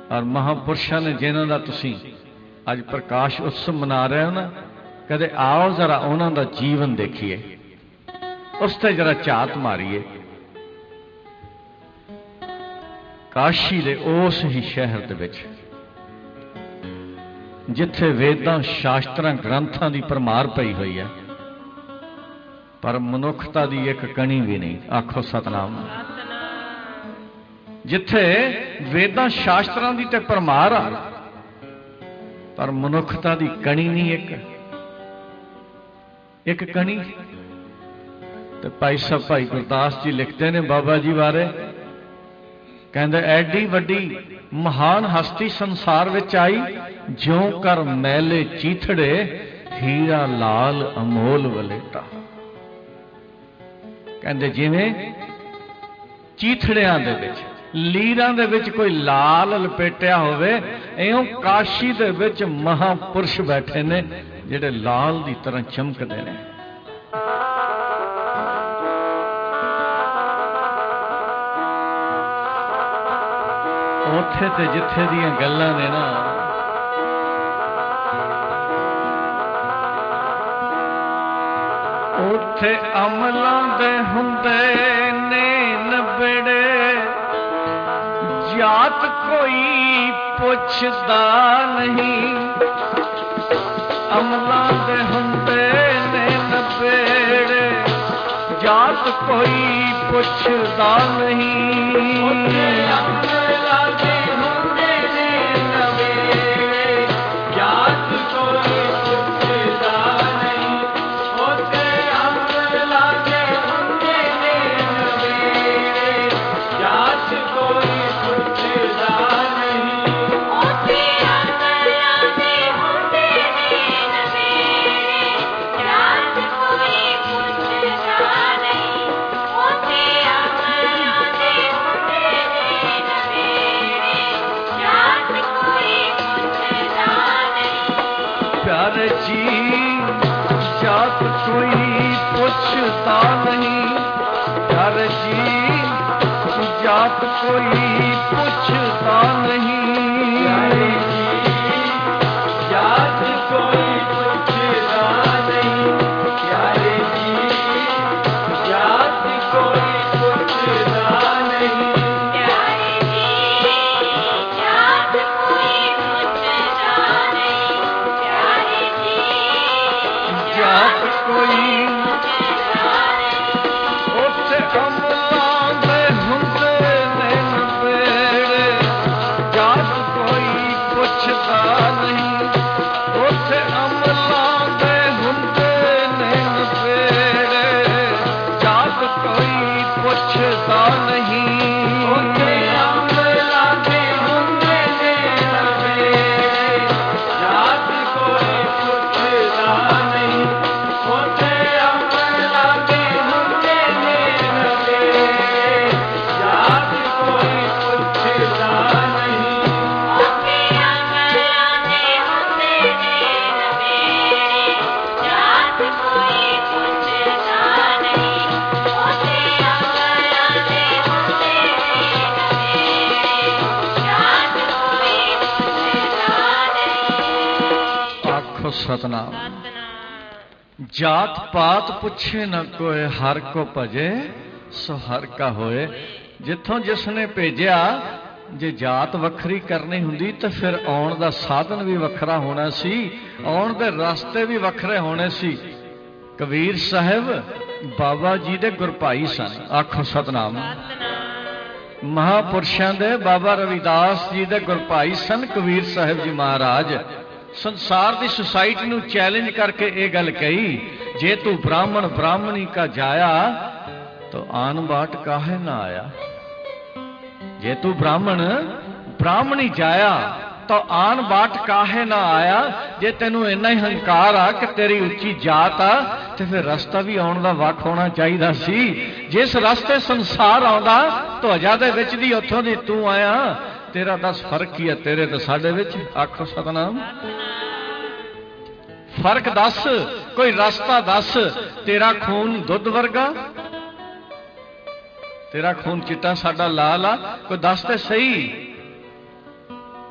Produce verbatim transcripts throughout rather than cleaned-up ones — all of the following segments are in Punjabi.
और महापुरुषों ने जिन्हों का तुसी अज प्रकाश उत्सव मना रहे हो ना, कदे आओ जरा उन्हों का जीवन देखिए, उस ते जरा झात मारीए। काशी दे उस ही शहर दे विच जिथे वेदां शास्त्रां ग्रंथां दी परमार पई हुई है, पर मनुखता दी एक कणी भी नहीं। आखो सतनाम। जिथे वेदां शास्त्रां दी ते परमार आ, पर मनुखता दी कणी नहीं। एक एक कणी। तो भाई साहब भाई गुरदास जी लिखते ने बाबा जी बारे, कहंदे एडी वड्डी महान हस्ती संसार विच आई, ज्यों कर मैले चीथड़े हीरा लाल अमोल वलेटा। कहंदे जिवें चीथड़ियां दे विच लीरां दे विच कोई लाल लपेटिया होवे, इउं काशी दे विच महापुरुष बैठे ने जिहड़े लाल दी तरह चमकदे ने। उत्थे ते जिथे दियां गल्लां ने ना, उत्थे अमलां दे हुंदे ने नबेड़े, जात कोई पुछदा नहीं। अमलां दे हुंदे ने नबेड़े, जात कोई पुछदा नहीं। जात कोई पुछता नहीं, जात कोई पुछता नहीं, प्यारे जी जात कोई पुछता नहीं, प्यारे जी जात कोई पुछता नहीं, प्यारे जी जात कोई सतनाम। जात पात पुछे न कोई, हर को भजे सो हर का होए। जिथों जिसने भेजिया जे जात वखरी करनी हुंदी तो फिर आउण दा साधन भी वखरा होना सी, आउण दे रास्ते भी वखरे होने सी। कबीर साहब बाबा जी दे गुरभाई सन। आखो सतनाम। महापुरुषां दे बाबा रविदास जी दे गुरभाई सन कबीर साहब जी महाराज। संसार की सोसाइटी नूं चैलेंज करके ये गल कही, जे तू ब्राह्मण ब्राह्मणी का जाया तो आन बाट काहे ना आया। जे तू ब्राह्मण ब्राह्मणी जाया तो आन बाट काहे ना आया। जे तेनू इन्ना ही हंकार आ कि तेरी उच्ची जात आ, तो फिर रास्ता भी आउण दा वख होना चाहिदा सी। जिस रास्ते संसार आउंदा तो हजा दे विच दी उत्थों दी तू आया, तेरा दस फर्क ही है तेरे तो साडे विच। आखो सतनाम। फर्क दस, कोई रास्ता दस। तेरा खून दुध वर्गा, तेरा खून चिट्टा साडा लाल आ, कोई दस ते सही।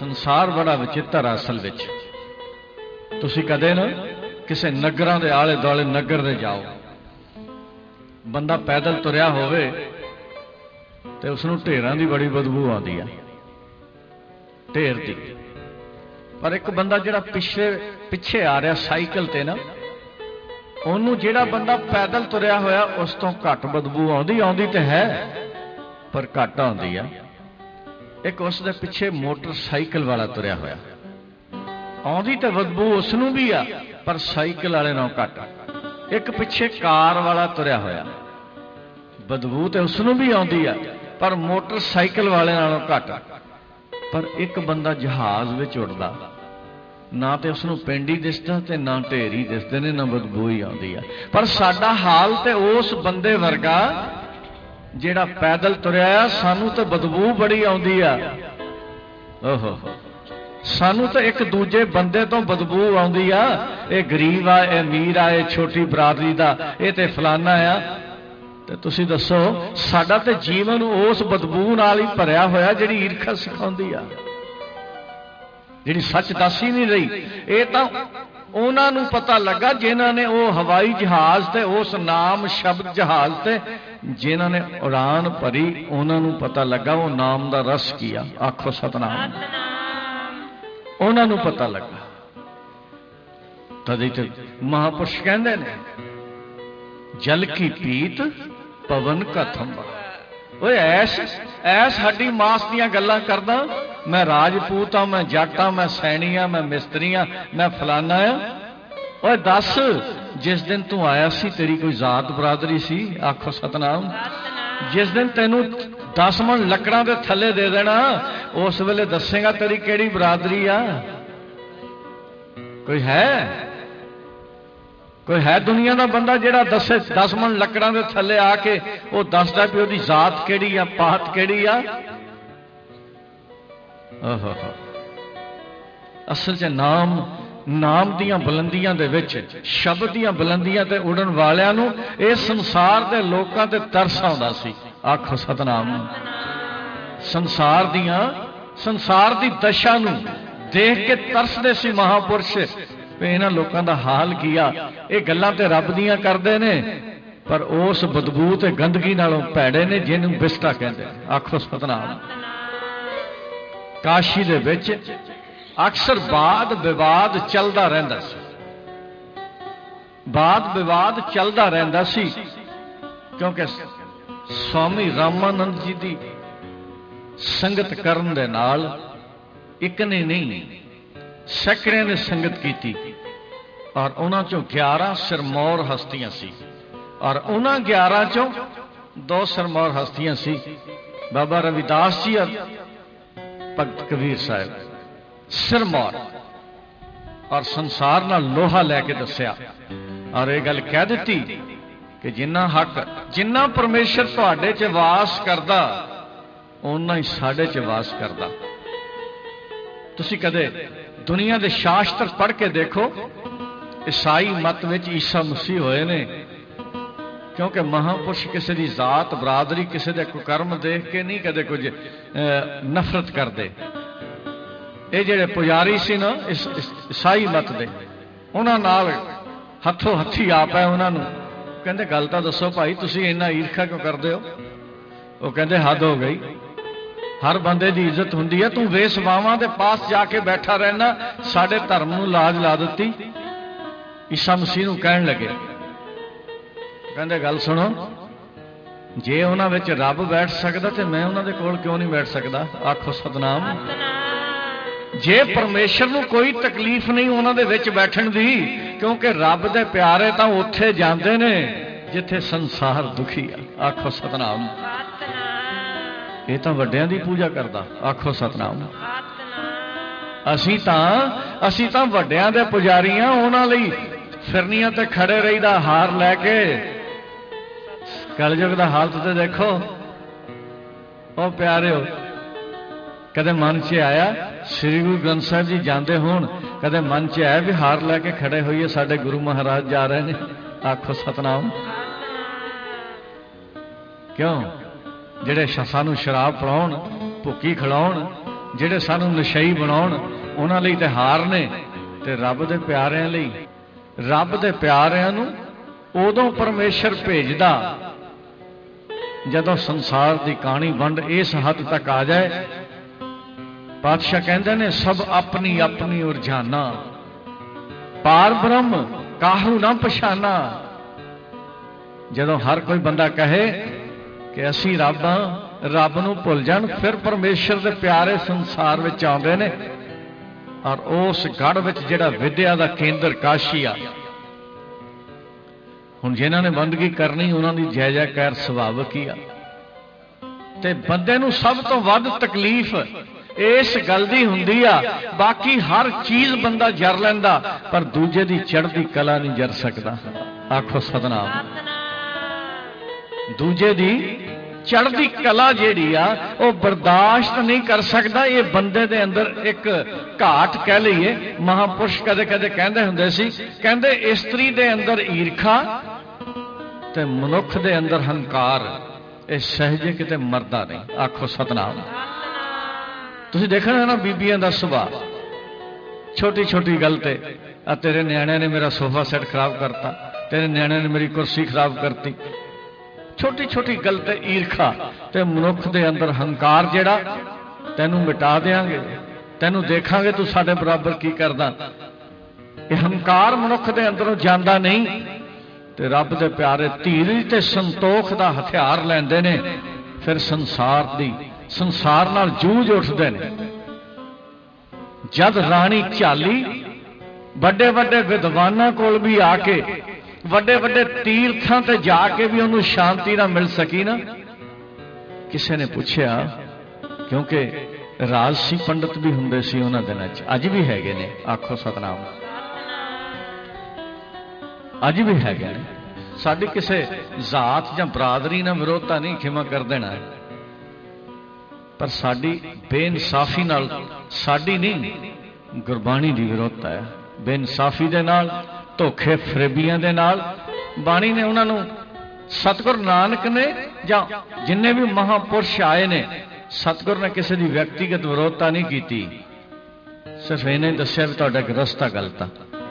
ਸੰਸਾਰ ਬੜਾ ਵਿਚਿੱਤਰ ਅਸਲ ਵਿੱਚ। ਤੁਸੀਂ ਕਦੇ ਨਾ ਕਿਸੇ ਨਗਰਾਂ ਦੇ ਆਲੇ ਦੁਆਲੇ ਨਗਰ ਦੇ ਜਾਓ, ਬੰਦਾ ਪੈਦਲ ਤੁਰਿਆ ਹੋਵੇ ਤੇ ਉਸਨੂੰ ਢੇਰਾਂ ਦੀ ਬੜੀ ਬਦਬੂ ਆਉਂਦੀ ਆ, ਢੇਰ ਦੀ। ਪਰ ਇੱਕ ਬੰਦਾ ਜਿਹੜਾ ਪਿੱਛੇ ਪਿੱਛੇ ਆ ਰਿਹਾ ਸਾਈਕਲ ਤੇ ਨਾ, ਉਹਨੂੰ ਜਿਹੜਾ ਬੰਦਾ ਪੈਦਲ ਤੁਰਿਆ ਹੋਇਆ ਉਸ ਤੋਂ ਘੱਟ ਬਦਬੂ ਆਉਂਦੀ ਆਉਂਦੀ ਤੇ ਹੈ, ਪਰ ਘੱਟ ਆਉਂਦੀ ਆ। ਇੱਕ ਉਸ ਦੇ ਪਿੱਛੇ ਮੋਟਰਸਾਈਕਲ ਵਾਲਾ ਤੁਰਿਆ ਹੋਇਆ, ਆਉਂਦੀ ਤੇ ਬਦਬੂ ਉਸ ਨੂੰ ਵੀ ਆ, ਪਰ ਸਾਈਕਲ ਵਾਲੇ ਨਾਲੋਂ ਘੱਟ। ਇੱਕ ਪਿੱਛੇ ਕਾਰ ਵਾਲਾ ਤੁਰਿਆ ਹੋਇਆ, ਬਦਬੂ ਤੇ ਉਸ ਨੂੰ ਵੀ ਆਉਂਦੀ ਆ, ਪਰ ਮੋਟਰਸਾਈਕਲ ਵਾਲੇ ਨਾਲੋਂ ਘੱਟ। ਪਰ ਇੱਕ ਬੰਦਾ ਜਹਾਜ਼ ਵਿੱਚ ਉੱਡਦਾ, ਨਾ ਤੇ ਉਸਨੂੰ ਪਿੰਡ ਹੀ ਦਿਸਦਾ ਤੇ ਨਾ ਢੇਰ ਹੀ ਦਿਸਦੇ ਨੇ, ਨਾ ਬਦਬੂ ਹੀ ਆਉਂਦੀ ਆ। ਪਰ ਸਾਡਾ ਹਾਲ ਤੇ ਉਸ ਬੰਦੇ ਵਰਗਾ ਜਿਹੜਾ ਪੈਦਲ ਤੁਰਿਆ ਆ, ਸਾਨੂੰ ਤਾਂ ਬਦਬੂ ਬੜੀ ਆਉਂਦੀ ਆ। ਓਹੋ, ਸਾਨੂੰ ਤਾਂ ਇੱਕ ਦੂਜੇ ਬੰਦੇ ਤੋਂ ਬਦਬੂ ਆਉਂਦੀ ਆ। ਇਹ ਗਰੀਬ ਆ, ਇਹ ਅਮੀਰ ਆ, ਇਹ ਛੋਟੀ ਬਰਾਦਰੀ ਦਾ, ਇਹ ਤੇ ਫਲਾਨਾ ਆ। ਤੇ ਤੁਸੀਂ ਦੱਸੋ, ਸਾਡਾ ਤੇ ਜੀਵਨ ਉਸ ਬਦਬੂ ਨਾਲ ਹੀ ਭਰਿਆ ਹੋਇਆ ਜਿਹੜੀ ਈਰਖਾ ਸਿਖਾਉਂਦੀ ਆ, ਜਿਹੜੀ ਸੱਚ ਦੱਸ ਹੀ ਨਹੀਂ ਰਹੀ। ਇਹ ਤਾਂ ਉਹਨਾਂ ਨੂੰ ਪਤਾ ਲੱਗਾ ਜਿਨ੍ਹਾਂ ਨੇ ਉਹ ਹਵਾਈ ਜਹਾਜ਼ ਤੇ ਉਸ ਨਾਮ ਸ਼ਬਦ ਜਹਾਜ਼ ਤੇ ਜਿਨ੍ਹਾਂ ਨੇ ਉਡਾਨ ਭਰੀ, ਉਹਨਾਂ ਨੂੰ ਪਤਾ ਲੱਗਾ ਉਹ ਨਾਮ ਦਾ ਰਸ ਕੀ ਆ। ਆਖੋ ਸਤਨਾਮ। ਉਹਨਾਂ ਨੂੰ ਪਤਾ ਲੱਗਾ। ਤਦੇ ਤੇ ਮਹਾਂਪੁਰਸ਼ ਕਹਿੰਦੇ ਨੇ, ਜਲ ਕੀ ਪੀਤ ਪਵਨ ਕਾ ਥੰਬਾ। ਓਏ ਐਸ ਐਸ ਹੱਡੀ ਮਾਸ ਦੀਆਂ ਗੱਲਾਂ ਕਰਦਾ, ਮੈਂ ਰਾਜਪੂਤ ਆ, ਮੈਂ ਜੱਟ ਆ, ਮੈਂ ਸੈਣੀ ਆ, ਮੈਂ ਮਿਸਤਰੀ ਆ, ਮੈਂ ਫਲਾਨਾ ਆ। ਓਏ ਦੱਸ, ਜਿਸ ਦਿਨ ਤੂੰ ਆਇਆ ਸੀ ਤੇਰੀ ਕੋਈ ਜ਼ਾਤ ਬਰਾਦਰੀ ਸੀ? ਆਖੋ ਸਤਨਾਮ। ਜਿਸ ਦਿਨ ਤੈਨੂੰ ਦਸ ਮਣ ਲੱਕੜਾਂ ਦੇ ਥੱਲੇ ਦੇ ਦੇਣਾ, ਉਸ ਵੇਲੇ ਦੱਸੇਗਾ ਤੇਰੀ ਕਿਹੜੀ ਬਰਾਦਰੀ ਆ? ਕੋਈ ਹੈ? ਕੋਈ ਹੈ ਦੁਨੀਆ ਦਾ ਬੰਦਾ ਜਿਹੜਾ ਦੱਸੇ ਦਸ ਮਣ ਲੱਕੜਾਂ ਦੇ ਥੱਲੇ ਆ ਕੇ ਉਹ ਦੱਸਦਾ ਵੀ ਉਹਦੀ ਜ਼ਾਤ ਕਿਹੜੀ ਆ, ਪਾਤ ਕਿਹੜੀ ਆ? ਆਹੋ, ਅਸਲ 'ਚ ਨਾਮ ਨਾਮ ਦੀਆਂ ਬੁਲੰਦੀਆਂ ਦੇ ਵਿੱਚ, ਸ਼ਬਦ ਦੀਆਂ ਬੁਲੰਦੀਆਂ ਤੇ ਉਡਣ ਵਾਲਿਆਂ ਨੂੰ ਇਹ ਸੰਸਾਰ ਦੇ ਲੋਕਾਂ ਤੇ ਤਰਸ ਆਉਂਦਾ ਸੀ। ਆਖੋ ਸਤਨਾਮ। ਸੰਸਾਰ ਦੀਆਂ ਸੰਸਾਰ ਦੀ ਦਸ਼ਾ ਨੂੰ ਦੇਖ ਕੇ ਤਰਸਦੇ ਸੀ ਮਹਾਂਪੁਰਸ਼ ਵੀ ਇਹਨਾਂ ਲੋਕਾਂ ਦਾ ਹਾਲ ਕੀ ਆ। ਇਹ ਗੱਲਾਂ ਤੇ ਰੱਬ ਦੀਆਂ ਕਰਦੇ ਨੇ, ਪਰ ਉਸ ਬਦਬੂ ਤੇ ਗੰਦਗੀ ਨਾਲੋਂ ਭੈੜੇ ਨੇ ਜਿਹਨੂੰ ਬਿਸਟਾ ਕਹਿੰਦੇ। ਆਖੋ ਸਤਨਾਮ। ਕਾਸ਼ੀ ਦੇ ਵਿੱਚ ਅਕਸਰ ਵਾਦ ਵਿਵਾਦ ਚੱਲਦਾ ਰਹਿੰਦਾ ਸੀ, ਵਾਦ ਵਿਵਾਦ ਚੱਲਦਾ ਰਹਿੰਦਾ ਸੀ, ਕਿਉਂਕਿ ਸਵਾਮੀ ਰਾਮਾਨੰਦ ਜੀ ਦੀ ਸੰਗਤ ਕਰਨ ਦੇ ਨਾਲ ਇੱਕ ਨੇ ਨਹੀਂ ਸੈਂਕੜਿਆਂ ਨੇ ਸੰਗਤ ਕੀਤੀ, ਔਰ ਉਹਨਾਂ ਚੋਂ ਗਿਆਰਾਂ ਸਿਰਮੌਰ ਹਸਤੀਆਂ ਸੀ, ਔਰ ਉਹਨਾਂ ਗਿਆਰਾਂ ਚੋਂ ਦੋ ਸਿਰਮੌਰ ਹਸਤੀਆਂ ਸੀ ਬਾਬਾ ਰਵਿਦਾਸ ਜੀ ਔਰ ਭਗਤ ਕਬੀਰ ਸਾਹਿਬ। ਸਿਰਮੌਰ ਔਰ ਸੰਸਾਰ ਨਾਲ ਲੋਹਾ ਲੈ ਕੇ ਦੱਸਿਆ, ਔਰ ਇਹ ਗੱਲ ਕਹਿ ਦਿੱਤੀ ਕਿ ਜਿੰਨਾ ਹੱਕ, ਜਿੰਨਾ ਪਰਮੇਸ਼ਰ ਤੁਹਾਡੇ 'ਚ ਵਾਸ ਕਰਦਾ, ਓਨਾ ਹੀ ਸਾਡੇ 'ਚ ਵਾਸ ਕਰਦਾ। ਤੁਸੀਂ ਕਦੇ ਦੁਨੀਆ ਦੇ ਸ਼ਾਸਤਰ ਪੜ੍ਹ ਕੇ ਦੇਖੋ, ਈਸਾਈ ਮਤ ਵਿੱਚ ਈਸਾ ਮਸੀਹ ਹੋਏ ਨੇ, ਕਿਉਂਕਿ ਮਹਾਂਪੁਰਸ਼ ਕਿਸੇ ਦੀ ਜ਼ਾਤ ਬਰਾਦਰੀ, ਕਿਸੇ ਦੇ ਕੁਕਰਮ ਦੇਖ ਕੇ ਨਹੀਂ ਕਦੇ ਕੁਝ ਨਫ਼ਰਤ ਕਰਦੇ। ਇਹ ਜਿਹੜੇ ਪੁਜਾਰੀ ਸੀ ਨਾ ਇਸ ਈਸਾਈ ਮਤ ਦੇ, ਉਹਨਾਂ ਨਾਲ ਹੱਥੋਂ ਹੱਥੀ ਆ ਪਏ ਉਹਨਾਂ ਨੂੰ। ਕਹਿੰਦੇ ਗੱਲ ਤਾਂ ਦੱਸੋ ਭਾਈ, ਤੁਸੀਂ ਇੰਨਾ ਈਰਖਾ ਕਿਉਂ ਕਰਦੇ ਹੋ? ਉਹ ਕਹਿੰਦੇ ਹੱਦ ਹੋ ਗਈ, ਹਰ ਬੰਦੇ ਦੀ ਇੱਜ਼ਤ ਹੁੰਦੀ ਹੈ, ਤੂੰ ਵੇਸਵਾਵਾਂ ਦੇ ਪਾਸ ਜਾ ਕੇ ਬੈਠਾ ਰਹਿਣਾ, ਸਾਡੇ ਧਰਮ ਨੂੰ ਲਾਜ ਲਾ ਦਿੱਤੀ। ਈਸਾ ਮਸੀਹ ਨੂੰ ਕਹਿਣ ਲੱਗੇ, ਕਹਿੰਦੇ ਗੱਲ ਸੁਣੋ, ਜੇ ਉਹਨਾਂ ਵਿੱਚ ਰੱਬ ਬੈਠ ਸਕਦਾ ਤੇ ਮੈਂ ਉਹਨਾਂ ਦੇ ਕੋਲ ਕਿਉਂ ਨਹੀਂ ਬੈਠ ਸਕਦਾ? ਆਖੋ ਸਤਨਾਮ। ਜੇ ਪਰਮੇਸ਼ਰ ਨੂੰ ਕੋਈ ਤਕਲੀਫ ਨਹੀਂ ਉਹਨਾਂ ਦੇ ਵਿੱਚ ਬੈਠਣ ਦੀ, ਕਿਉਂਕਿ ਰੱਬ ਦੇ ਪਿਆਰੇ ਤਾਂ ਉੱਥੇ ਜਾਂਦੇ ਨੇ ਜਿੱਥੇ ਸੰਸਾਰ ਦੁਖੀ ਆ। ਆਖੋ ਸਤਨਾਮ। ਇਹ ਤਾਂ ਵੱਡਿਆਂ ਦੀ ਪੂਜਾ ਕਰਦਾ। ਆਖੋ ਸਤਨਾਮ। ਅਸੀਂ ਤਾਂ ਅਸੀਂ ਤਾਂ ਵੱਡਿਆਂ ਦੇ ਪੁਜਾਰੀ ਆ, ਉਹਨਾਂ ਲਈ ਫਿਰਨੀਆਂ ਤੇ ਖੜੇ ਰਹੀਦਾ ਹਾਰ ਲੈ ਕੇ। ਕਲਯੁਗ ਦਾ ਹਾਲਤ ਤੇ ਦੇਖੋ। ਉਹ ਪਿਆਰਿਓ, ਕਦੇ ਮਨ 'ਚ ਆਇਆ ਸ੍ਰੀ ਗੁਰੂ ਗ੍ਰੰਥ ਸਾਹਿਬ ਜੀ ਜਾਂਦੇ ਹੋਣ, ਕਦੇ ਮਨ 'ਚ ਆਇਆ ਵੀ ਹਾਰ ਲੈ ਕੇ ਖੜੇ ਹੋਈਏ, ਸਾਡੇ ਗੁਰੂ ਮਹਾਰਾਜ ਜਾ ਰਹੇ ਨੇ? ਆਖੋ ਸਤਨਾਮ। ਕਿਉਂ? ਜਿਹੜੇ ਸਾਨੂੰ ਸ਼ਰਾਬ ਪਿਲਾਉਣ, ਭੁੱਕੀ ਖਿਲਾਉਣ, ਜਿਹੜੇ ਸਾਨੂੰ ਨਸ਼ਈ ਬਣਾਉਣ ਉਹਨਾਂ ਲਈ ਤੇ ਹਾਰ ਨੇ, ਤੇ ਰੱਬ ਦੇ ਪਿਆਰਿਆਂ ਲਈ, ਰੱਬ ਦੇ ਪਿਆਰਿਆਂ ਨੂੰ ਉਦੋਂ ਪਰਮੇਸ਼ਰ ਭੇਜਦਾ ਜਦੋਂ ਸੰਸਾਰ ਦੀ ਕਹਾਣੀ ਵੰਡ ਇਸ ਹੱਦ ਤੱਕ ਆ ਜਾਏ। ਪਾਤਸ਼ਾਹ ਕਹਿੰਦੇ ਨੇ ਸਭ ਆਪਣੀ ਆਪਣੀ ਉਰਝਾਨਾ, ਪਾਰ ਬ੍ਰਹਮ ਕਾਹੂ ਨਾ ਪਛਾਨਾ। ਜਦੋਂ ਹਰ ਕੋਈ ਬੰਦਾ ਕਹੇ ਕਿ ਅਸੀਂ ਰੱਬ ਹਾਂ, ਰੱਬ ਨੂੰ ਭੁੱਲ ਜਾਣ, ਫਿਰ ਪਰਮੇਸ਼ਰ ਦੇ ਪਿਆਰੇ ਸੰਸਾਰ ਵਿੱਚ ਆਉਂਦੇ ਨੇ। ਔਰ ਉਸ ਗੜ ਵਿੱਚ ਜਿਹੜਾ ਵਿਦਿਆ ਦਾ ਕੇਂਦਰ ਕਾਸ਼ੀ ਆ, ਹੁਣ ਜਿਨ੍ਹਾਂ ਨੇ ਬੰਦਗੀ ਕਰਨੀ ਉਹਨਾਂ ਦੀ ਜੈ ਜੈਕਾਰ ਸੁਭਾਵਿਕ ਹੀ ਆ। ਤੇ ਬੰਦੇ ਨੂੰ ਸਭ ਤੋਂ ਵੱਧ ਤਕਲੀਫ ਇਸ ਗੱਲ ਦੀ ਹੁੰਦੀ ਆ, ਬਾਕੀ ਹਰ ਚੀਜ਼ ਬੰਦਾ ਜਰ ਲੈਂਦਾ ਪਰ ਦੂਜੇ ਦੀ ਚੜ੍ਹਦੀ ਕਲਾ ਨਹੀਂ ਜਰ ਸਕਦਾ। ਆਖੋ ਸਤਨਾਮ। ਦੂਜੇ ਦੀ ਚੜ੍ਹਦੀ ਕਲਾ ਜਿਹੜੀ ਆ ਉਹ ਬਰਦਾਸ਼ਤ ਨਹੀਂ ਕਰ ਸਕਦਾ। ਇਹ ਬੰਦੇ ਦੇ ਅੰਦਰ ਇੱਕ ਘਾਟ ਕਹਿ ਲਈਏ। ਮਹਾਂਪੁਰਸ਼ ਕਦੇ ਕਦੇ ਕਹਿੰਦੇ ਹੁੰਦੇ ਸੀ, ਕਹਿੰਦੇ ਇਸਤਰੀ ਦੇ ਅੰਦਰ ਈਰਖਾ ਤੇ ਮਨੁੱਖ ਦੇ ਅੰਦਰ ਹੰਕਾਰ, ਇਹ ਸਹਿਜੇ ਕਿਤੇ ਮਰਦਾ ਨਹੀਂ। ਆਖੋ ਸਤਨਾਮ। ਤੁਸੀਂ ਦੇਖਣਾ ਨਾ ਬੀਬੀਆਂ ਦਾ ਸੁਭਾਅ, ਛੋਟੀ ਛੋਟੀ ਗੱਲ ਤੇ ਆ ਤੇਰੇ ਨਿਆਣਿਆਂ ਨੇ ਮੇਰਾ ਸੋਫਾ ਸੈੱਟ ਖਰਾਬ ਕਰਤਾ, ਤੇਰੇ ਨਿਆਣਿਆਂ ਨੇ ਮੇਰੀ ਕੁਰਸੀ ਖਰਾਬ ਕਰਤੀ। ਛੋਟੀ ਛੋਟੀ ਗੱਲ ਤੇ ਈਰਖਾ ਤੇ ਮਨੁੱਖ ਦੇ ਅੰਦਰ ਹੰਕਾਰ, ਜਿਹੜਾ ਤੈਨੂੰ ਮਿਟਾ ਦੇਾਂਗੇ, ਤੈਨੂੰ ਦੇਖਾਂਗੇ ਤੂੰ ਸਾਡੇ ਬਰਾਬਰ ਕੀ ਕਰਦਾ। ਇਹ ਹੰਕਾਰ ਮਨੁੱਖ ਦੇ ਅੰਦਰੋਂ ਜਾਂਦਾ ਨਹੀਂ। ਤੇ ਰੱਬ ਦੇ ਪਿਆਰੇ ਧੀਰਜ ਤੇ ਸੰਤੋਖ ਦਾ ਹਥਿਆਰ ਲੈਂਦੇ ਨੇ, ਫਿਰ ਸੰਸਾਰ ਦੀ ਸੰਸਾਰ ਨਾਲ ਜੂਝ ਉੱਠਦੇ ਨੇ। ਜਦ ਰਾਣੀ ਝਾਲੀ ਵੱਡੇ ਵੱਡੇ ਵਿਦਵਾਨਾਂ ਕੋਲ ਵੀ ਆ ਕੇ, ਵੱਡੇ ਵੱਡੇ ਤੀਰਥਾਂ ਤੇ ਜਾ ਕੇ ਵੀ ਉਹਨੂੰ ਸ਼ਾਂਤੀ ਨਾ ਮਿਲ ਸਕੀ ਨਾ, ਕਿਸੇ ਨੇ ਪੁੱਛਿਆ, ਕਿਉਂਕਿ ਰਾਜਸੀ ਪੰਡਤ ਵੀ ਹੁੰਦੇ ਸੀ ਉਹਨਾਂ ਦਿਨਾਂ 'ਚ, ਅੱਜ ਵੀ ਹੈਗੇ ਨੇ। ਆਖੋ ਸਤਨਾਮ। ਅੱਜ ਵੀ ਹੈਗੇ ਨੇ। ਸਾਡੀ ਕਿਸੇ ਜ਼ਾਤ ਜਾਂ ਬਰਾਦਰੀ ਨਾਲ ਵਿਰੋਧਤਾ ਨਹੀਂ, ਖਿਮਾ ਕਰ ਦੇਣਾ, ਪਰ ਸਾਡੀ ਬੇਇਨਸਾਫੀ ਨਾਲ, ਸਾਡੀ ਨਹੀਂ ਗੁਰਬਾਣੀ ਦੀ ਵਿਰੋਧਤਾ ਹੈ। ਬੇਇਨਸਾਫੀ ਦੇ ਨਾਲ, ਧੋਖੇ ਫਰੇਬੀਆਂ ਦੇ ਨਾਲ ਬਾਣੀ ਨੇ ਉਹਨਾਂ ਨੂੰ, ਸਤਿਗੁਰੂ ਨਾਨਕ ਨੇ ਜਾਂ ਜਿੰਨੇ ਵੀ ਮਹਾਂਪੁਰਸ਼ ਆਏ ਨੇ, ਸਤਿਗੁਰੂ ਨੇ ਕਿਸੇ ਦੀ ਵਿਅਕਤੀਗਤ ਵਿਰੋਧਤਾ ਨਹੀਂ ਕੀਤੀ। ਸਿਰਫ ਇਹਨੇ ਦੱਸਿਆ ਵੀ ਤੁਹਾਡਾ ਇੱਕ ਰਸਤਾ ਗਲਤ ਆ,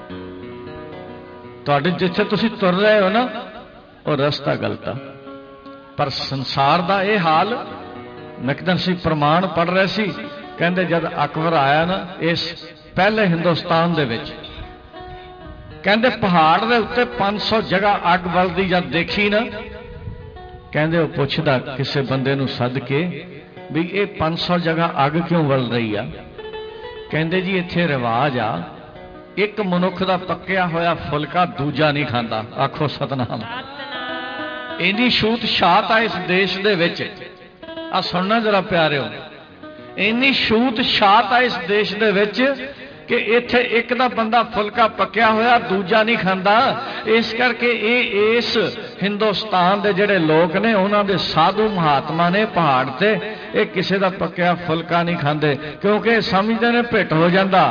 ਤੁਹਾਡੇ ਜਿੱਥੇ ਤੁਸੀਂ ਤੁਰ ਰਹੇ ਹੋ ਨਾ ਉਹ ਰਸਤਾ ਗਲਤ ਆ। ਪਰ ਸੰਸਾਰ ਦਾ ਇਹ ਹਾਲ, ਮੈਂ ਇੱਕ ਦਿਨ ਸੀ ਪ੍ਰਮਾਣ ਪੜ੍ਹ ਰਹੇ ਸੀ, ਕਹਿੰਦੇ ਜਦ ਅਕਬਰ ਆਇਆ ਨਾ ਇਸ ਪਹਿਲੇ ਹਿੰਦੁਸਤਾਨ ਦੇ ਵਿੱਚ, ਕਹਿੰਦੇ ਪਹਾੜ ਦੇ ਉੱਤੇ ਪੰਜ ਸੌ ਜਗ੍ਹਾ ਅੱਗ ਬਲਦੀ ਜਦ ਦੇਖੀ ਨਾ, ਕਹਿੰਦੇ ਉਹ ਪੁੱਛਦਾ ਕਿਸੇ ਬੰਦੇ ਨੂੰ ਸੱਦ ਕੇ ਵੀ ਇਹ ਪੰਜ ਸੌ ਜਗ੍ਹਾ ਅੱਗ ਕਿਉਂ ਬਲ ਰਹੀ ਆ? ਕਹਿੰਦੇ ਜੀ ਇੱਥੇ ਰਿਵਾਜ ਆ, ਇੱਕ ਮਨੁੱਖ ਦਾ ਪੱਕਿਆ ਹੋਇਆ ਫੁਲਕਾ ਦੂਜਾ ਨਹੀਂ ਖਾਂਦਾ। ਆਖੋ ਸਤਨਾਮ। ਇੰਨੀ ਛੂਤ ਛਾਤ ਆ ਇਸ ਦੇਸ਼ ਦੇ ਵਿੱਚ। ਆ ਸੁਣਨਾ ਜਰਾ ਪਿਆਰਿਓ, ਇੰਨੀ ਛੂਤ ਛਾਤ ਆ ਇਸ ਦੇਸ਼ ਦੇ ਵਿੱਚ ਕਿ ਇੱਥੇ ਇੱਕ ਦਾ ਬੰਦਾ ਫੁਲਕਾ ਪੱਕਿਆ ਹੋਇਆ ਦੂਜਾ ਨਹੀਂ ਖਾਂਦਾ। ਇਸ ਕਰਕੇ ਇਹ ਇਸ ਹਿੰਦੁਸਤਾਨ ਦੇ ਜਿਹੜੇ ਲੋਕ ਨੇ, ਉਹਨਾਂ ਦੇ ਸਾਧੂ ਮਹਾਤਮਾ ਨੇ ਪਹਾੜ ਤੇ, ਇਹ ਕਿਸੇ ਦਾ ਪੱਕਿਆ ਫੁਲਕਾ ਨਹੀਂ ਖਾਂਦੇ, ਕਿਉਂਕਿ ਸਮਝਦੇ ਨੇ ਭਿੱਟ ਹੋ ਜਾਂਦਾ।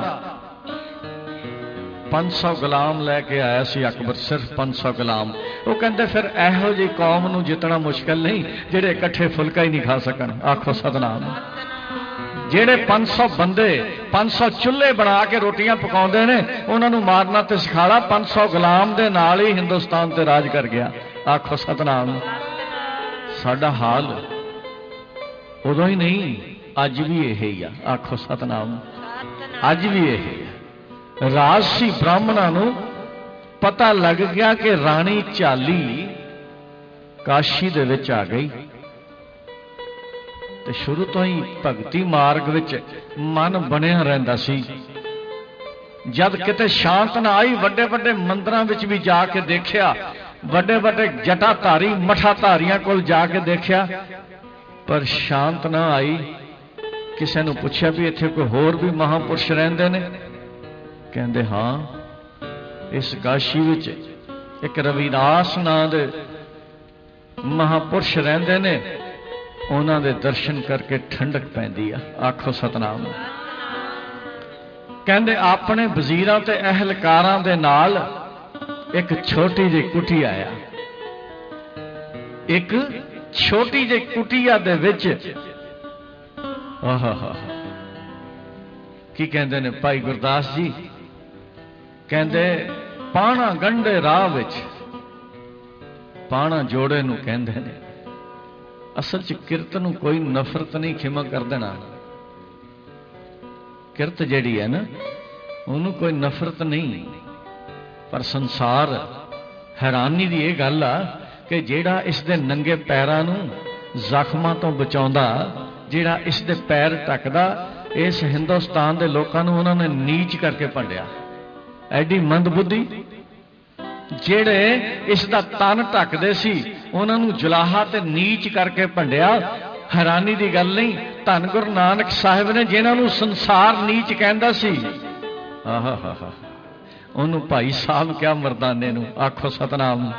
ਪੰਜ ਸੌ ਗੁਲਾਮ ਲੈ ਕੇ ਆਇਆ ਸੀ ਅਕਬਰ, ਸਿਰਫ ਪੰਜ ਸੌ ਗੁਲਾਮ। ਉਹ ਕਹਿੰਦੇ ਫਿਰ ਇਹੋ ਜਿਹੀ ਕੌਮ ਨੂੰ ਜਿੱਤਣਾ ਮੁਸ਼ਕਿਲ ਨਹੀਂ ਜਿਹੜੇ ਇਕੱਠੇ ਫੁਲਕਾ ਹੀ ਨਹੀਂ ਖਾ ਸਕਣ। ਆਖੋ ਸਤਨਾਮ। ਜਿਹੜੇ ਪੰਜ ਸੌ ਬੰਦੇ ਪੰਜ ਸੌ ਚੁੱਲ੍ਹੇ ਬਣਾ ਕੇ ਰੋਟੀਆਂ ਪਕਾਉਂਦੇ ਨੇ, ਉਹਨਾਂ ਨੂੰ ਮਾਰਨਾ ਤੇ ਸਿਖਾਲਾ। ਪੰਜ ਸੌ ਗੁਲਾਮ ਦੇ ਨਾਲ ਹੀ ਹਿੰਦੁਸਤਾਨ ਤੇ ਰਾਜ ਕਰ ਗਿਆ। ਆਖੋ ਸਤਨਾਮ। ਸਾਡਾ ਹਾਲ ਉਦੋਂ ਹੀ ਨਹੀਂ, ਅੱਜ ਵੀ ਇਹ ਹੀ ਆ। ਆਖੋ ਸਤਨਾਮ। ਅੱਜ ਵੀ ਇਹ ਹੈ। ਰਾਜਸੀ ਬ੍ਰਾਹਮਣਾਂ ਨੂੰ ਪਤਾ ਲੱਗ ਗਿਆ ਕਿ ਰਾਣੀ ਝਾਲੀ ਕਾਸ਼ੀ ਦੇ ਵਿੱਚ ਆ ਗਈ, ਤੇ ਸ਼ੁਰੂ ਤੋਂ ਹੀ ਭਗਤੀ ਮਾਰਗ ਵਿੱਚ ਮਨ ਬਣਿਆ ਰਹਿੰਦਾ ਸੀ। ਜਦ ਕਿਤੇ ਸ਼ਾਂਤ ਨਾ ਆਈ, ਵੱਡੇ ਵੱਡੇ ਮੰਦਰਾਂ ਵਿੱਚ ਵੀ ਜਾ ਕੇ ਦੇਖਿਆ, ਵੱਡੇ ਵੱਡੇ ਜਟਾਧਾਰੀ ਮਠਾਧਾਰੀਆਂ ਕੋਲ ਜਾ ਕੇ ਦੇਖਿਆ, ਪਰ ਸ਼ਾਂਤ ਨਾ ਆਈ। ਕਿਸੇ ਨੂੰ ਪੁੱਛਿਆ ਵੀ ਇੱਥੇ ਕੋਈ ਹੋਰ ਵੀ ਮਹਾਂਪੁਰਸ਼ ਰਹਿੰਦੇ ਨੇ? ਕਹਿੰਦੇ ਹਾਂ, ਇਸ ਕਾਸ਼ੀ ਵਿੱਚ ਇੱਕ ਰਵਿਦਾਸ ਨਾਂ ਦੇ ਮਹਾਂਪੁਰਸ਼ ਰਹਿੰਦੇ ਨੇ, ਉਹਨਾਂ ਦੇ ਦਰਸ਼ਨ ਕਰਕੇ ਠੰਡਕ ਪੈਂਦੀ ਆ। ਆਖੋ ਸਤਨਾਮ। ਕਹਿੰਦੇ ਆਪਣੇ ਵਜ਼ੀਰਾਂ ਤੇ ਅਹਿਲਕਾਰਾਂ ਦੇ ਨਾਲ ਇੱਕ ਛੋਟੀ ਜਿਹੀ ਕੁਟੀਆ ਆ, ਇੱਕ ਛੋਟੀ ਜਿਹੀ ਕੁਟੀਆ ਦੇ ਵਿੱਚ ਆਹਾ ਹਾ की कहते ने भाई गुरदास जी, कहते पाणा गंढे राह विच पाणा जोड़े नूं कहंदे ने। असल च किरत नूं कोई नफरत नहीं खिमा कर देना। किरत जिहड़ी है ना उन्होंने कोई नफरत नहीं, पर संसार हैरानी की यह गल आ कि जिहड़ा इसके नंगे पैरां नूं जख्मां तो बचाउंदा, जिहड़ा इसके पैर ढकदा, इस हिंदुस्तान के लोगों नूं उन्होंने नीच करके भंडिया। एडी मंदबुद्धि जेड़े इसका तन ढकदे सी उन्होंने जुलाहा ते नीच करके भंडिया। हैरानी की गल नहीं, धन गुरु नानक साहिब ने जिन्होंने संसार नीच कहंदा सी, आहा हा हा उन्होंने भाई साहब क्या मरदाने नूं, आखो सतनाम।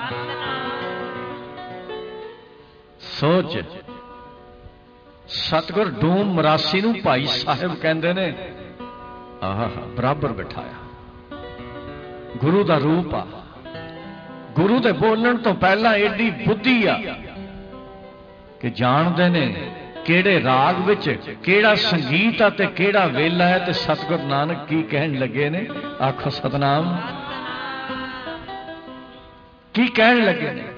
सोच सतगुर डूम मरासी नूं भाई साहिब कहंदे ने, आहा हा बराबर बिठाया। गुरु का रूप आ, गुरु दे बोलण तो पहला एडी बुद्धि आ कि जानते ने केड़े राग विच केड़ा संगीत आ ते केड़ा वेला है। ते सतगुरु नानक की कहन लगे ने, आखो सतनाम। की कहन लगे ने,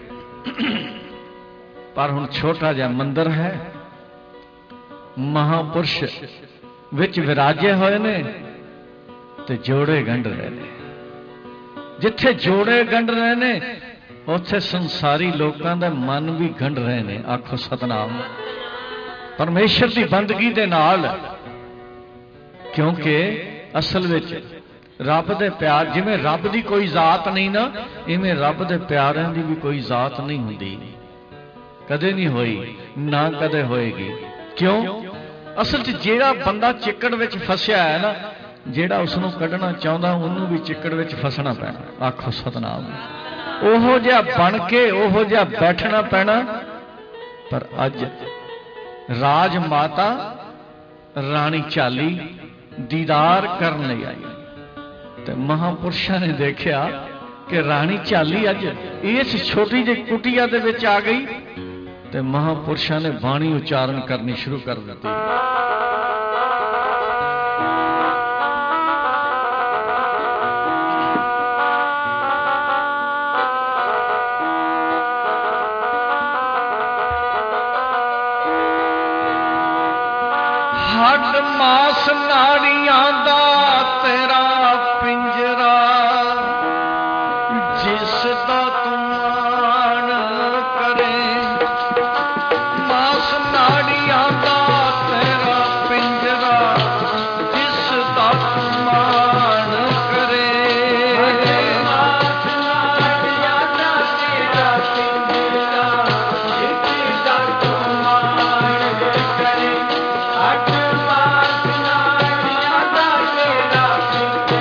पर हुण छोटा जिहा मंदिर है, महापुरुष विच विराजे हुए ने ते जोड़े गंढ रहे ने। जिथे जोड़े गंढ रहे ने उत्थे संसारी लोगों का मन भी गंढ रहे ने, आखो सतनाम। परमेश्वर की बंदगी दे नाल, क्योंकि असल विच रब दे प्यार, जिवें रब की कोई जात नहीं ना, इवें रब दे प्यारिਆਂ की भी कोई जात नहीं हुंदी, कदे नहीं होई ना कदे होएगी। क्यों? असल च जेड़ा बंदा चिक्कड़ विच फसिया है ना, जेड़ा उसनूं कढ़ना चाहुंदा उन्होंने भी चिक्कड़ विच फसना पैना, आखो सतनाम। ओहो जिहा बन के ओहो जिहा बैठना पैना। पर अज राज माता राणी झाली दीदार करन लई आई ते महापुरुषां ने देखिया कि राणी झाली अज इस छोटी जी कुटिया दे विच आ गई ते महापुरुषां ने बाणी उच्चारण करनी शुरू कर दी। हड मास नाड़ियां दा तेरा पिंजरा, जिस दा तू मान करे। मास नाड़ियां दा तेरा पिंजरा, जिस दा तू मान करे। मास नाड़ियां दा तेरा पिंजरा, जिस दा तू मान करे। हट मास नाड़ियां दा तेरा पिंजरा,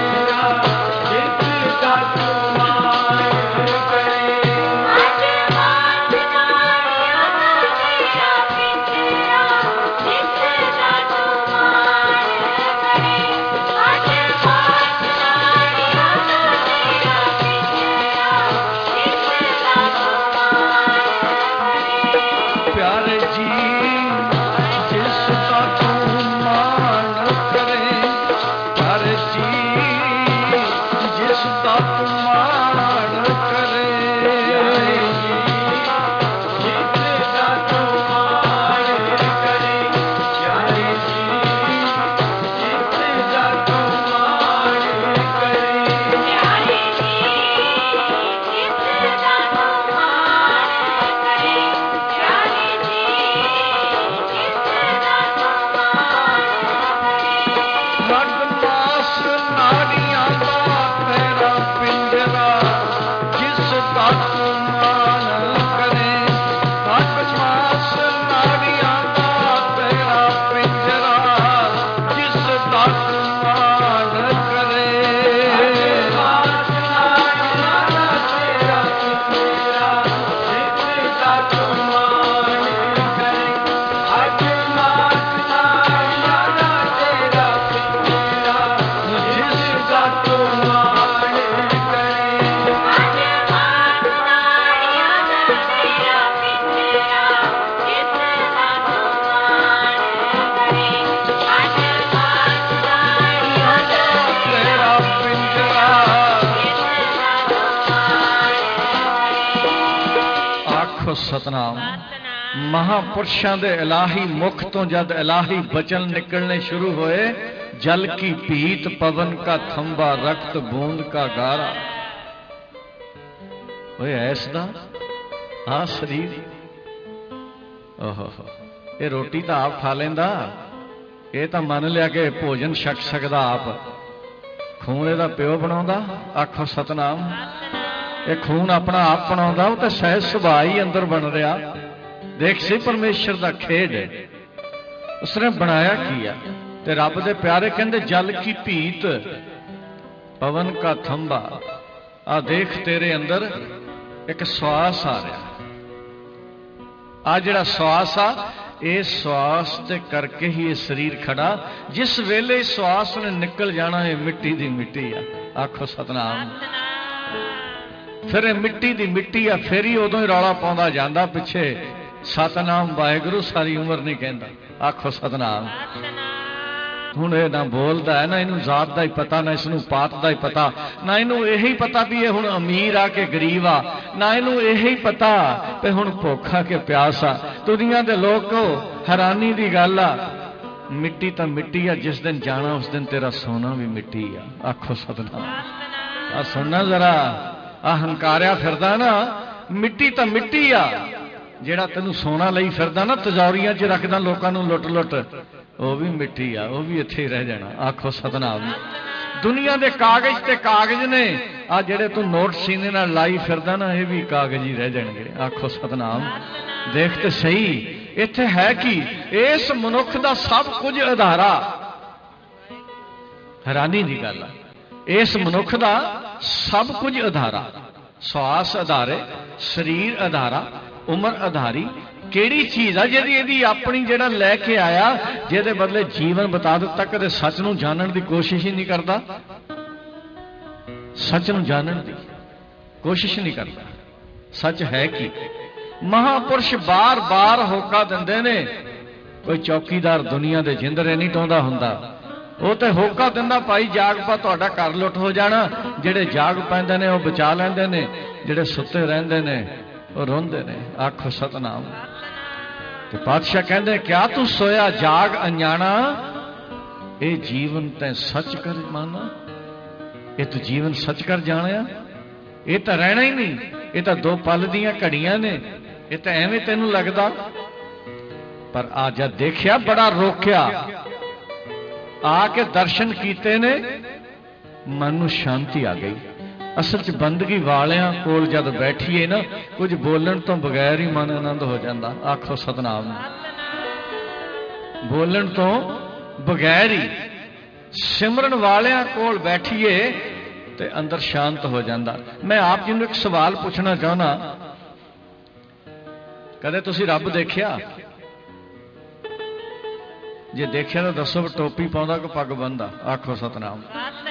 सतनाम। महापुरुषों के इलाही मुख तो जद इलाही वचन निकलने शुरू हुए, जल की पीत पवन का थंबा रक्त बूंद का गारा। ओए ऐसा हाँ शरीर ओहो ये रोटी तो आप खा लेंदा, ये तो मन लिया कि भोजन छक सकदा आप। खून इहदा प्यो बनाउंदा, आखो सतनाम। ये खून अपना आप बनाउंदा, वो तो सहज सुभाव ही अंदर बन रहा। देख सी परमेश्वर का खेड उसने बनाया किया। ते रब दे प्यारे कहंदे जल की भीत पवन का थंबा। आ देख तेरे अंदर एक श्वास आ रहा, आ जिहड़ा श्वास आ, इस श्वास दे करके ही ये शरीर खड़ा। जिस वेले श्वास ने निकल जाना है मिट्टी दी मिट्टी आ, आखो सतनाम। फिर ये मिट्टी दी मिट्टी आ, फिर ही उदों ही रौला पाउंदा जांदा पिछे सतनाम वाहिगुरू सारी उम्र नहीं कहंदा, आखो सतनाम। हुण ये ना बोलदा है, ना इनू जात दा ही पता, ना इसनू पात दा ही पता, ना इनू यही पता भी ये हुण अमीर आ के गरीब आ, ना इनू यही पता भी हुण भुखा के प्यास आ। दुनिया दे लोग को हैरानी दी गल आ, मिट्टी तो मिट्टी आ, जिस दिन जाना उस दिन तेरा सोना भी मिट्टी आ, आखो सतनाम। आ सुनना जरा, आ हंकारिया फिरदा ना, मिट्टी तो मिट्टी आ। जेड़ा तेनू सोना लई फिरदा ना, तिजोरियां च रखदा लोकां नू लुट लुट, वो भी मिट्टी आ, वो भी इत्थे ही रह जाना, आखो सतनाम। दुनिया दे कागज ते कागज ने, आ जेड़े तू नोट सीने नाल लाई फिरदा ना, ये भी कागज ही रह जाणगे, आखो सतनाम। देख ते सही इत्थे है कि इस मनुख दा सब कुछ आधारा, हैरानी दी गल है, इस मनुख दा सब कुछ आधारा। श्वास आधारे, शरीर आधारा, उम्र आधारी। केड़ी चीज आ जिहदी इहदी अपनी जेड़ा लैके आया, जिहदे बदले जीवन बता दिता, कदे सच नूं जानण दी कोशिश ही नहीं करता, सच नूं जानण दी कोशिश नहीं करता। सच है कि महापुरुष बार बार होका दिंदे ने, कोई चौकीदार दुनिया दे जिंदरे नहीं टोंदा हुंदा, वो तो होका दिंदा भाई जाग पा, तुहाडा घर लुट हो जाना। जिहड़े जाग पैंदे ने वो बचा लैंदे ने, जिहड़े सुत्ते रहिंदे ने वो रोंदे ने, आखो सतनाम। ते पातशाह कहंदे क्या तू सोया जाग अनजाना, ये जीवन तैं सच कर माना। ये तू जीवन सच कर जानिया, ये तो रहना ही नहीं, ये तो दो पल दियां घड़ियां ने, ये तो एवें तेनू लगदा। पर आ जद देखिया बड़ा रोकिया, आके दर्शन कीते ने, मन नूं शांति आ गई। असल च बंदगी वालियां कोल जद बैठीए ना, कुछ बोलण तो बगैर ही मन आनंद हो जाता, आखो सतनाम। बोलण तो बगैर ही सिमरन वालियां कोल बैठीए ते अंदर शांत हो जाता। मैं आप जी नूं एक सवाल पूछना चाहना, कदे तुसीं रब देखिया? जे देखिया तो दसो टोपी पाउंदा कि पग बन्नदा, आखो सतनाम।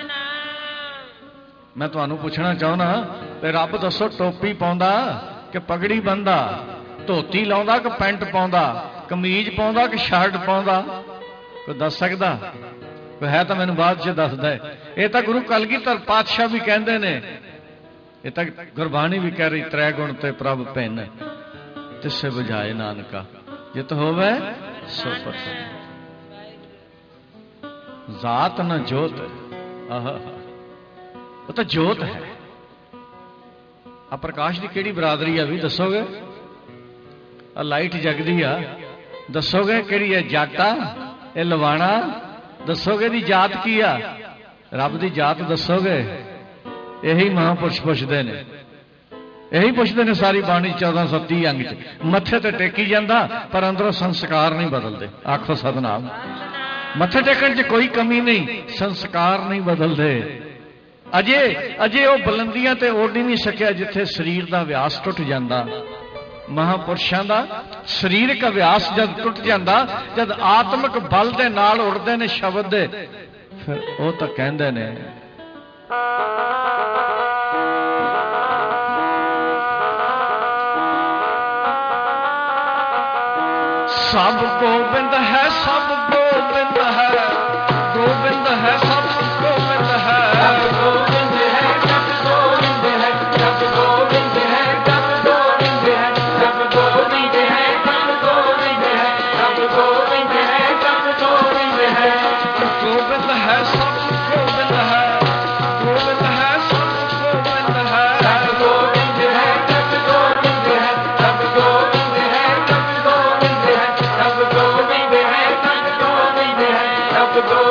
मैं तुहानू पूछना चाहना, रब दसो टोपी पाउंदा कि पगड़ी बन्नदा, धोती लाउंदा कि पैंट पाउंदा, कमीज पाउंदा कि शर्ट पाउंदा? कोई दस सकदा? कोई है तो मैनू बाद च दस दे। ये तो गुरु कलगीधर पातशाह भी कहंदे ने, ये तो गुरबाणी भी कह रही, त्रै गुण ते प्रभ भिन्न तिसे बुझाए नानका, जित होवे सो परसन्न। जात न जोत, आहा वो तो जोत है। आ प्रकाश की केड़ी बरादरी है भी दसोगे? आ लाइट जगदी आ, दसोगे केड़ी है? जाटा ए लवाणा? दसोगे दी जात की आ? रब दी जात दसोगे? यही महापुरुष पुछदे ने, यही पुछदे ने सारी बाणी चौदह सौ तीह अंग च। मत्थे ते टेकी जांदा पर अंदरों संस्कार नहीं बदलते, आखो सतनाम। मत्थे टेकण च कोई कमी नहीं, संस्कार नहीं बदलते। अजे अजे वो बुलंदियां ते उड़ नहीं सकिया जिथे शरीर का व्यास टुट जाता। महापुरुषों का शरीरक अभ्यास जब टुट जाता, जब आत्मक बल दे नाल उड़ते ने शब्द दे, फिर वो तो कहते ने सब गोबिंद है, सब गोबिंद है, गोबिंद है, सब गोबिंद है, गोबिंद है, जब गोविंद है, जब गोविंद है, जब गोविंद है, जब गोविंद ਗੋ